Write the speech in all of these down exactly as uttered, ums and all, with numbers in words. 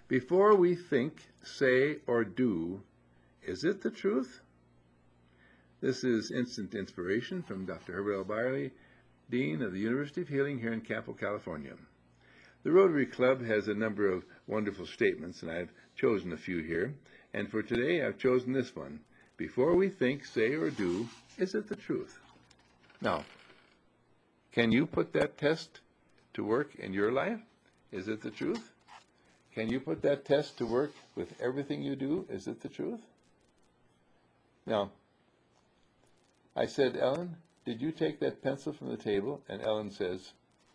Before we think, say, or do, is it the truth? This is Instant Inspiration from Doctor Herbert L. Byerly, Dean of the University of Healing here in Campo, California. The Rotary Club has a number of wonderful statements, and I've chosen a few here. And for today, I've chosen this one. Before we think, say, or do, is it the truth? Now, can you put that test to work in your life? Is it the truth? Can you put that test to work with everything you do? Is it the truth? Now, I said, Ellen, did you take that pencil from the table? And Ellen says,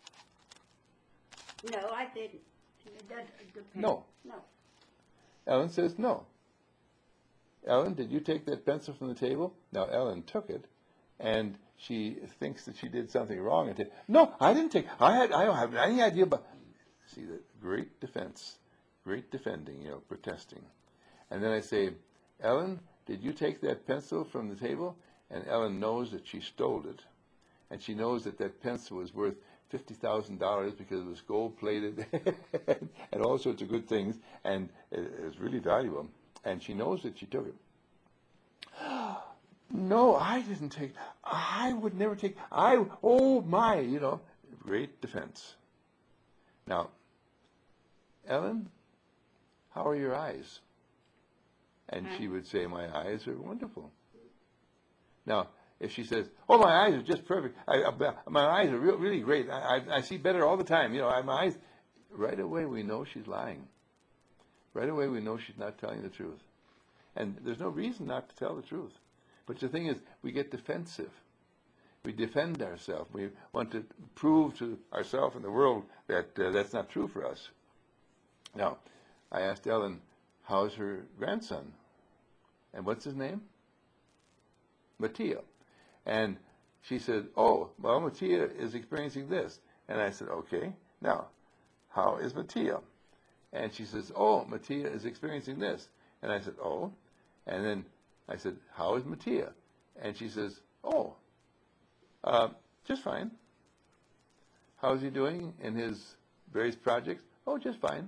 no, I didn't. It doesn't depend. No. No. Ellen says, no. Ellen, did you take that pencil from the table? Now, Ellen took it, and she thinks that she did something wrong. And t- no, I didn't take. I had. I don't have any idea. But see, the great defense, great defending, you know, protesting. And then I say, Ellen, did you take that pencil from the table? And Ellen knows that she stole it, and she knows that that pencil was worth fifty thousand dollars because it was gold-plated and all sorts of good things, and it was really valuable. And she knows that she took it. No, I didn't take. I would never take. I. Oh my! You know, great defense. Now, Ellen, how are your eyes? And she would say, my eyes are wonderful. Now, if she says, oh, my eyes are just perfect. I, I, my eyes are real, really great. I, I, I see better all the time. You know, I, my eyes. Right away, we know she's lying. Right away, we know she's not telling the truth. And there's no reason not to tell the truth. But the thing is, we get defensive. We defend ourselves. We want to prove to ourselves and the world that uh, that's not true for us. Now, I asked Ellen, how's her grandson? And what's his name? Mattia. And she said, oh, well, Mattia is experiencing this. And I said, okay, now, how is Mattia? And she says, oh, Mattia is experiencing this. And I said, oh. And then I said, how is Mattia? And she says, oh, uh, just fine. How's he doing in his various projects? Oh, just fine.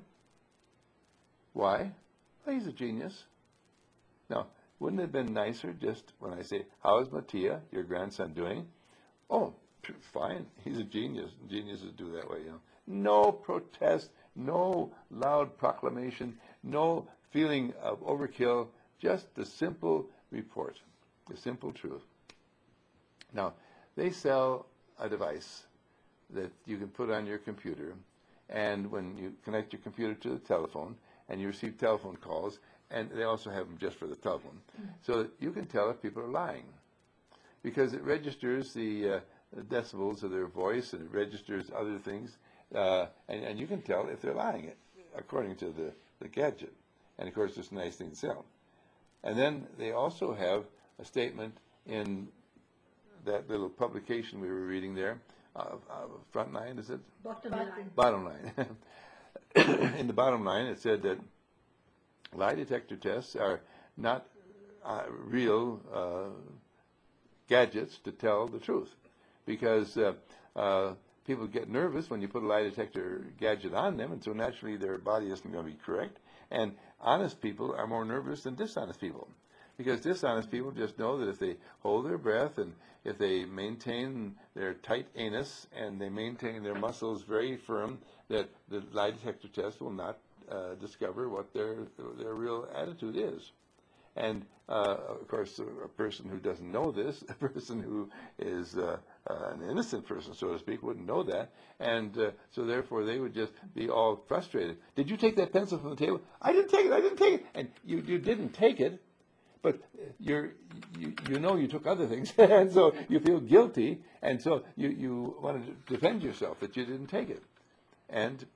Why? Well, he's a genius. Now, wouldn't it have been nicer just when I say, how is Mattia, your grandson, doing? Oh, fine. He's a genius. Geniuses do that way, you know. No protest, no loud proclamation, no feeling of overkill, just the simple report, the simple truth. Now, they sell a device that you can put on your computer, and when you connect your computer to the telephone, and you receive telephone calls, and they also have them just for the telephone, so that you can tell if people are lying, because it registers the, uh, the decibels of their voice, and it registers other things, uh, and, and you can tell if they're lying, according to the, the gadget. And, of course, it's a nice thing to sell. And then they also have a statement in that little publication we were reading there, uh, uh, Frontline, is it? Bottom line. Bottom line. In the bottom line, it said that lie detector tests are not uh, real uh, gadgets to tell the truth, because uh, uh, people get nervous when you put a lie detector gadget on them, and so naturally their body isn't going to be correct. And honest people are more nervous than dishonest people, because dishonest people just know that if they hold their breath and if they maintain their tight anus and they maintain their muscles very firm, that the lie detector test will not uh, discover what their their real attitude is. And uh, of course, a person who doesn't know this, a person who is uh, uh, an innocent person, so to speak, wouldn't know that. And uh, so therefore, they would just be all frustrated. Did you take that pencil from the table? I didn't take it. I didn't take it. And you, you didn't take it, but you're, you you know you took other things, and so you feel guilty, and so you, you want to defend yourself that you didn't take it. And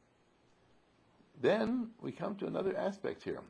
then we come to another aspect here.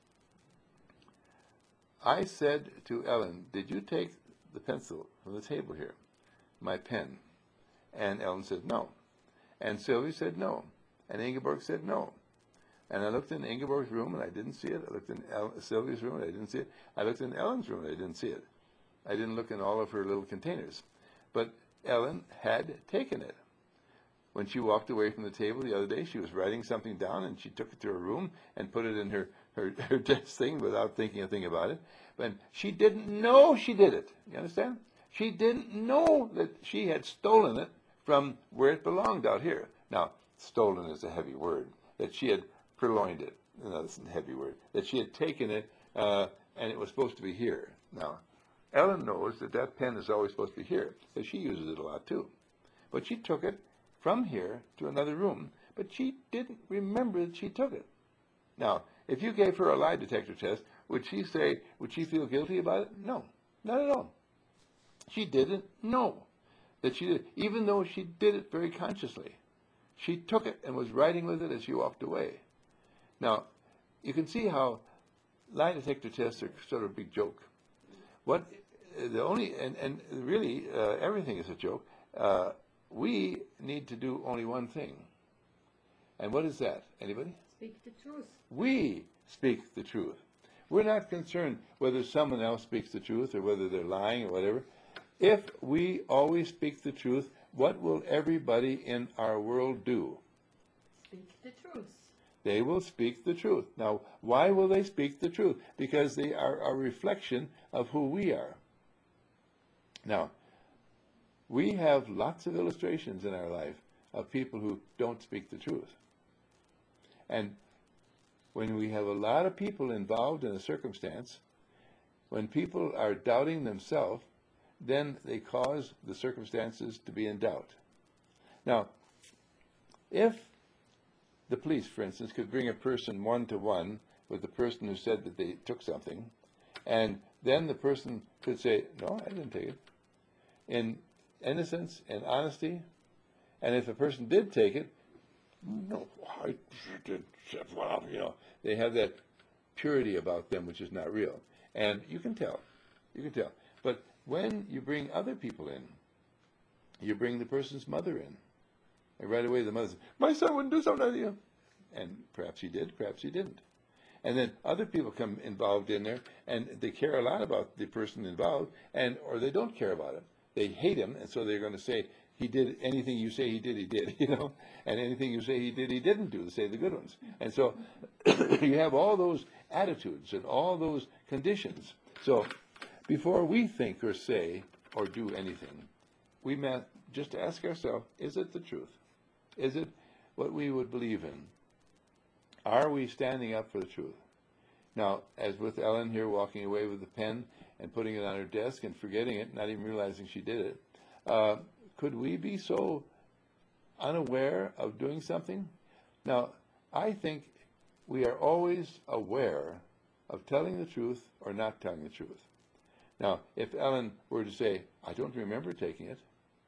I said to Ellen, did you take the pencil from the table here, my pen? And Ellen said no. And Sylvie said no. And Ingeborg said no. And I looked in Ingeborg's room and I didn't see it. I looked in El- Sylvie's room and I didn't see it. I looked in Ellen's room and I didn't see it. I didn't look in all of her little containers. But Ellen had taken it. when she walked away from the table the other day, she was writing something down and she took it to her room and put it in her, her, her desk thing without thinking a thing about it. But she didn't know she did it. You understand? She didn't know that she had stolen it from where it belonged out here. Now, stolen is a heavy word. That she had purloined it. No, that's a heavy word. That she had taken it uh, and it was supposed to be here. Now, Ellen knows that that pen is always supposed to be here, because she uses it a lot too. But she took it from here to another room, but she didn't remember that she took it. Now, if you gave her a lie detector test, would she say, would she feel guilty about it? No, not at all. She didn't know that she did, even though she did it very consciously. She took it and was writing with it as she walked away. Now, you can see how lie detector tests are sort of a big joke. What the only and, and really uh, everything is a joke. Uh, we need to do only one thing. And what is that? Anybody? Speak the truth. We speak the truth. We're not concerned whether someone else speaks the truth or whether they're lying or whatever. If we always speak the truth, what will everybody in our world do? Speak the truth. They will speak the truth. Now, why will they speak the truth? Because they are a reflection of who we are. Now, we have lots of illustrations in our life of people who don't speak the truth. And when we have a lot of people involved in a circumstance, when people are doubting themselves, then they cause the circumstances to be in doubt. Now, if the police, for instance, could bring a person one-to-one with the person who said that they took something, and then the person could say, no, I didn't take it, in innocence and honesty, and if a person did take it, no, I did, well, you know, they have that purity about them which is not real. And you can tell, you can tell. But when you bring other people in, you bring the person's mother in, and right away the mother says, my son wouldn't do something to you. And perhaps he did, perhaps he didn't. And then other people come involved in there, and they care a lot about the person involved, and or they don't care about him. They hate him, and so they're going to say, he did anything you say he did, he did, you know, and anything you say he did, he didn't do, to say the good ones. And so you have all those attitudes and all those conditions. So before we think or say or do anything, we must just ask ourselves, is it the truth? Is it what we would believe in? Are we standing up for the truth? Now, as with Ellen here walking away with the pen and putting it on her desk and forgetting it, not even realizing she did it, uh, could we be so unaware of doing something? Now, I think we are always aware of telling the truth or not telling the truth. Now, if Ellen were to say, I don't remember taking it,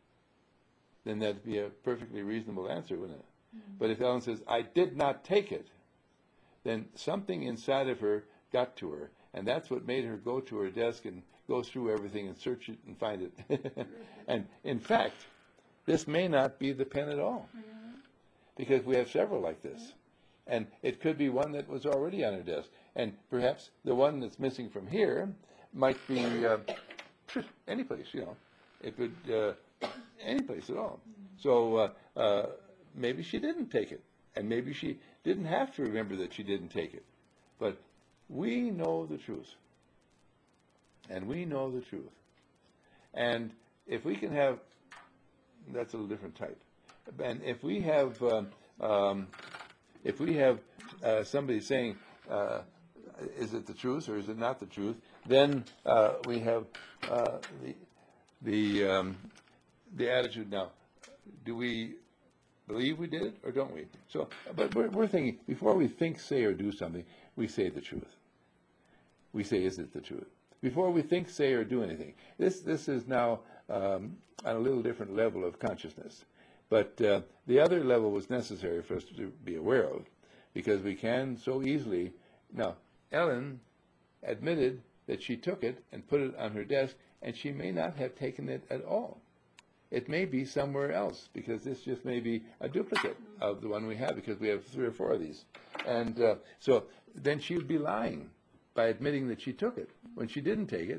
then that'd be a perfectly reasonable answer, wouldn't it? Mm-hmm. But if Ellen says, I did not take it, then something inside of her got to her, and that's what made her go to her desk and go through everything and search it and find it. And in fact, this may not be the pen at all, mm-hmm. because we have several like this. Mm-hmm. And it could be one that was already on her desk. And perhaps the one that's missing from here might be uh, any place, you know. It could, uh, any place at all. Mm-hmm. So uh, uh, maybe she didn't take it. And maybe she didn't have to remember that she didn't take it. But we know the truth. And we know the truth. And if we can have, that's a little different type. And if we have, um, um, if we have uh, somebody saying, uh, is it the truth or is it not the truth? Then uh, we have uh, the the um, the attitude. Now, do we believe we did it or don't we? So, but we're, we're thinking before we think, say, or do something, we say the truth. We say, is it the truth? Before we think, say, or do anything. This this is now um, on a little different level of consciousness. But uh, the other level was necessary for us to be aware of, because we can so easily. Now, Ellen admitted that she took it and put it on her desk, and she may not have taken it at all. It may be somewhere else, because this just may be a duplicate of the one we have, because we have three or four of these. And uh, so then she would be lying by admitting that she took it when she didn't take it,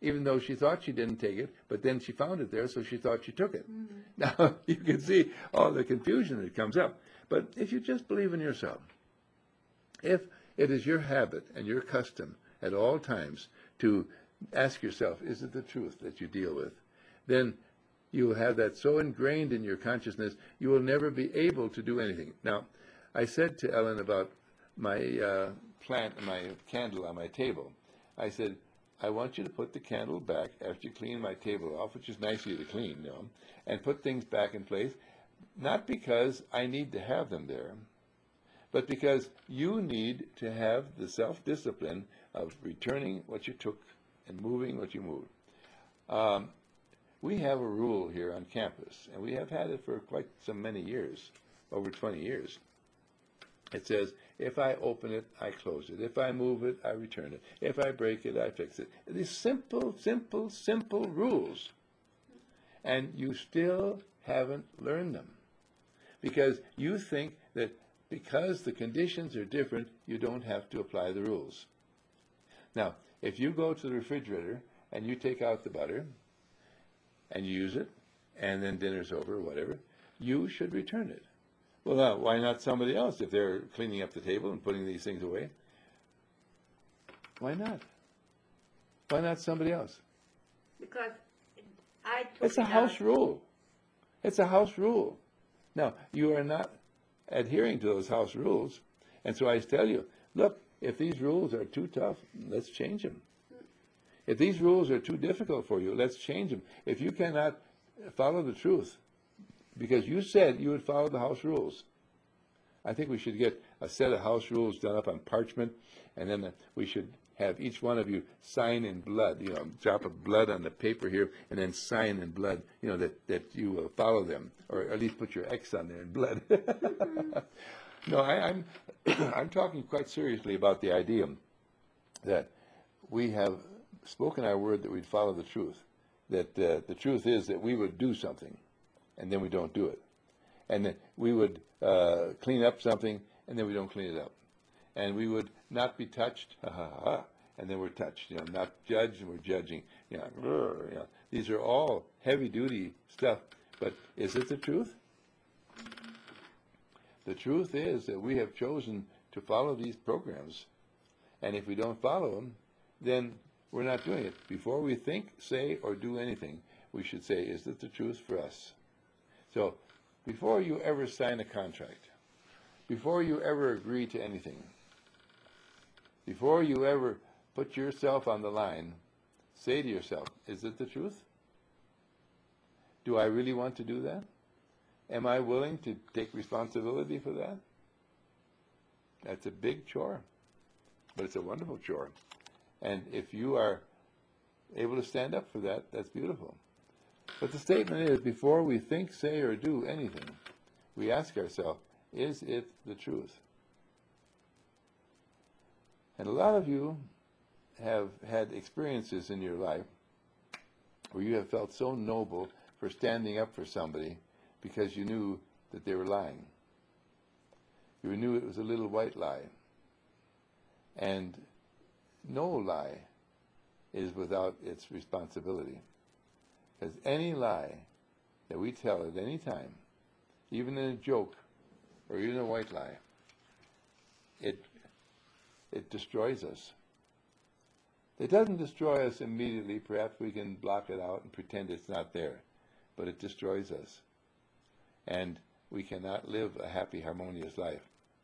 even though she thought she didn't take it, but then she found it there, so she thought she took it. Mm-hmm. Now, you can see all the confusion that comes up. But if you just believe in yourself, if it is your habit and your custom at all times to ask yourself, is it the truth that you deal with, then you will have that so ingrained in your consciousness, you will never be able to do anything. Now, I said to Ellen about my uh, plant, my candle on my table. I said, I want you to put the candle back after you clean my table off, which is nice of you to clean, you know, and put things back in place, not because I need to have them there, but because you need to have the self-discipline of returning what you took and moving what you moved. Um, we have a rule here on campus, and we have had it for quite some many years, over twenty years. It says, if I open it, I close it. If I move it, I return it. If I break it, I fix it. These simple, simple, simple rules. And you still haven't learned them. Because you think that because the conditions are different, you don't have to apply the rules. Now, if you go to the refrigerator and you take out the butter and you use it, and then dinner's over or whatever, you should return it. Well, now, why not somebody else if they're cleaning up the table and putting these things away? Why not? Why not somebody else? Because I took It's a it house out. rule. It's a house rule. Now, you are not adhering to those house rules. And so I tell you, look, if these rules are too tough, let's change them. If these rules are too difficult for you, let's change them. If you cannot follow the truth, because you said you would follow the house rules, I think we should get a set of house rules done up on parchment, and then we should have each one of you sign in blood, you know, drop of blood on the paper here, and then sign in blood, you know, that, that you will follow them, or at least put your X on there in blood. No, I, I'm, I'm talking quite seriously about the idea that we have spoken our word that we'd follow the truth, that uh, the truth is that we would do something, and then we don't do it. And that we would uh, clean up something, and then we don't clean it up. And we would not be touched, ha, ha, ha, and then we're touched. You know, not judged, and we're judging. You know, brr, you know. These are all heavy-duty stuff. But is it the truth? The truth is that we have chosen to follow these programs. And if we don't follow them, then we're not doing it. Before we think, say, or do anything, we should say, is it the truth for us? So, before you ever sign a contract, before you ever agree to anything, before you ever put yourself on the line, say to yourself, is it the truth? Do I really want to do that? Am I willing to take responsibility for that? That's a big chore, but it's a wonderful chore. And if you are able to stand up for that, that's beautiful. But the statement is, before we think, say, or do anything, we ask ourselves, is it the truth? And a lot of you have had experiences in your life where you have felt so noble for standing up for somebody because you knew that they were lying. You knew it was a little white lie. And no lie is without its responsibility. Because any lie that we tell at any time, even in a joke or even a white lie, it it destroys us. It doesn't destroy us immediately. Perhaps we can block it out and pretend it's not there. But it destroys us. And we cannot live a happy, harmonious life.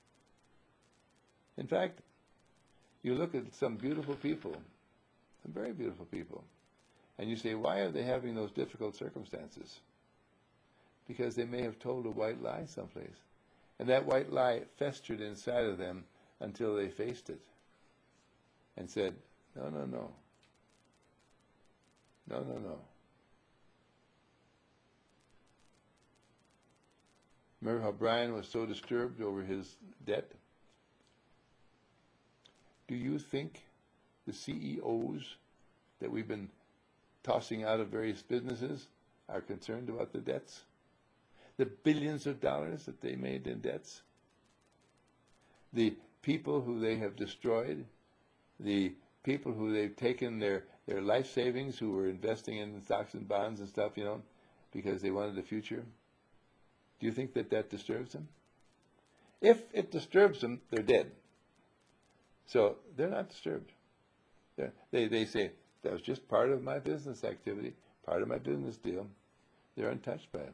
In fact, you look at some beautiful people, some very beautiful people, and you say, why are they having those difficult circumstances? Because they may have told a white lie someplace. And that white lie festered inside of them until they faced it and said, no, no, no. No, no, no. Remember how Brian was so disturbed over his debt? Do you think the C E Os that we've been tossing out of various businesses are concerned about the debts? The billions of dollars that they made in debts? The people who they have destroyed, the people who they've taken their, their life savings, who were investing in stocks and bonds and stuff, you know, because they wanted the future? Do you think that that disturbs them? If it disturbs them, they're dead. So they're not disturbed. They're, they, they say, that was just part of my business activity, part of my business deal. They're untouched by it.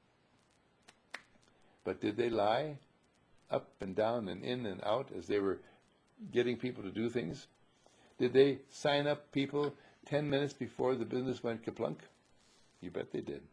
But did they lie up and down and in and out as they were getting people to do things? Did they sign up people ten minutes before the business went kaplunk? You bet they did.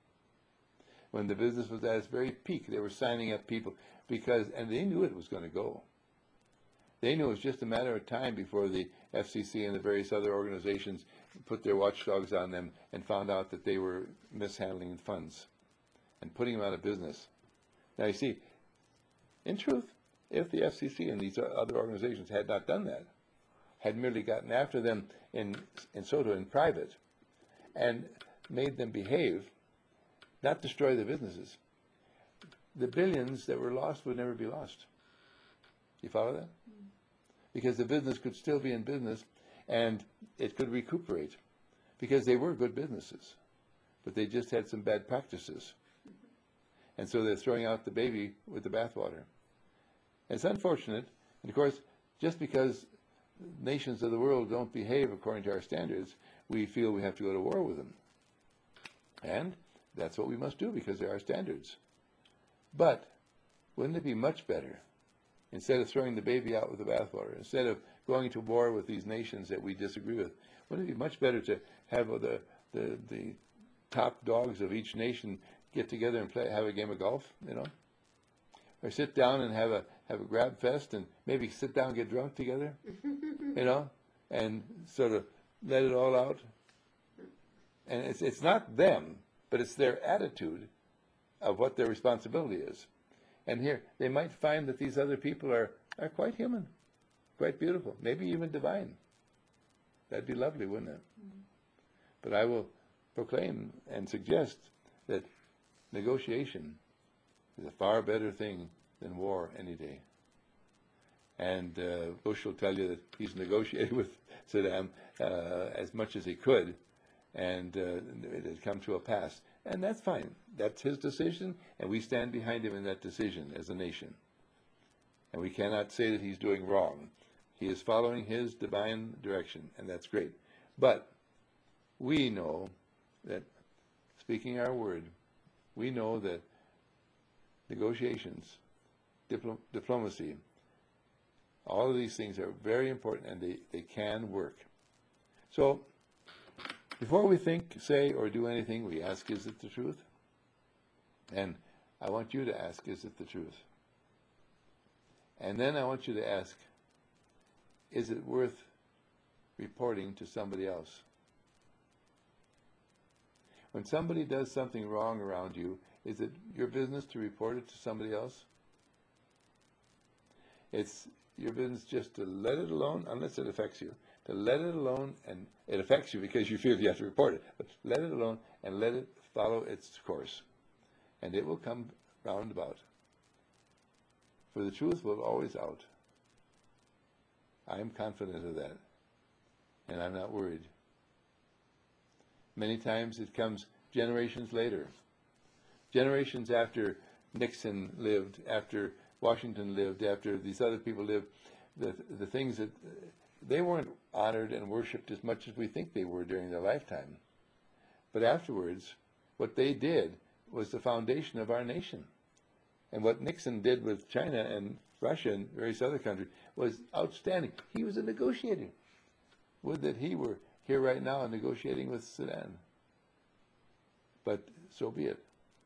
When the business was at its very peak, they were signing up people because, and they knew it was going to go. They knew it was just a matter of time before the F C C and the various other organizations put their watchdogs on them and found out that they were mishandling funds and putting them out of business. Now you see, in truth, if the F C C and these other organizations had not done that, had merely gotten after them in, in Soto in private and made them behave, not destroy the businesses, the billions that were lost would never be lost. You follow that? Because the business could still be in business and it could recuperate because they were good businesses, but they just had some bad practices. And so they're throwing out the baby with the bathwater. It's unfortunate, and of course, just because nations of the world don't behave according to our standards, we feel we have to go to war with them. And that's what we must do because they're our standards. But wouldn't it be much better, instead of throwing the baby out with the bathwater, instead of going to war with these nations that we disagree with, wouldn't it be much better to have the, the, the top dogs of each nation get together and play, have a game of golf, you know? Or sit down and have a have a grab fest and maybe sit down and get drunk together, you know, and sort of let it all out. And it's it's not them, but it's their attitude of what their responsibility is. And here, they might find that these other people are, are quite human, quite beautiful, maybe even divine. That'd be lovely, wouldn't it? Mm-hmm. But I will proclaim and suggest that negotiation is a far better thing than war any day. And uh, Bush will tell you that he's negotiated with Saddam uh, as much as he could, and uh, it has come to a pass. And that's fine. That's his decision, and we stand behind him in that decision as a nation. And we cannot say that he's doing wrong. He is following his divine direction, and that's great. But we know that, speaking our word, we know that negotiations, diplo- diplomacy, all of these things are very important, and they, they can work. So, before we think, say, or do anything, we ask, is it the truth? And I want you to ask, is it the truth? And then I want you to ask, is it worth reporting to somebody else? When somebody does something wrong around you, is it your business to report it to somebody else? It's your business just to let it alone, unless it affects you. To let it alone, and it affects you because you feel you have to report it. But let it alone and let it follow its course. And it will come roundabout. For the truth will always out. I am confident of that. And I'm not worried. Many times it comes generations later. Generations after Nixon lived, after Washington lived, after these other people lived, the, the things that, they weren't honored and worshipped as much as we think they were during their lifetime. But afterwards, what they did was the foundation of our nation. And what Nixon did with China and Russia and various other countries was outstanding. He was a negotiator. Would that he were here right now negotiating with Sudan. But so be it.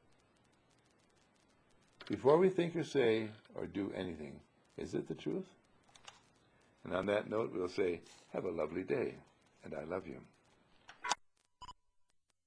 Before we think or say or do anything, is it the truth? And on that note, we'll say, have a lovely day, and I love you.